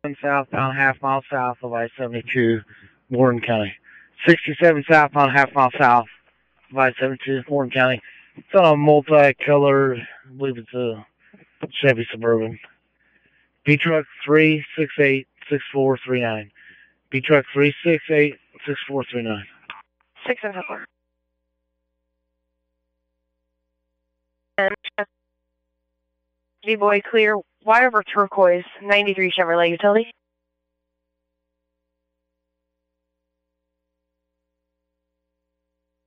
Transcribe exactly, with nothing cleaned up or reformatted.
southbound, half mile south of I seventy-two, Warren County. sixty-seven southbound, half mile south of I seventy-two, Warren County. It's on a multicolored, I believe it's a Chevy Suburban. B truck three six eight six four three nine. B truck three six eight six four three nine. Six and four. And V boy clear. Y over turquoise ninety-three Chevrolet utility.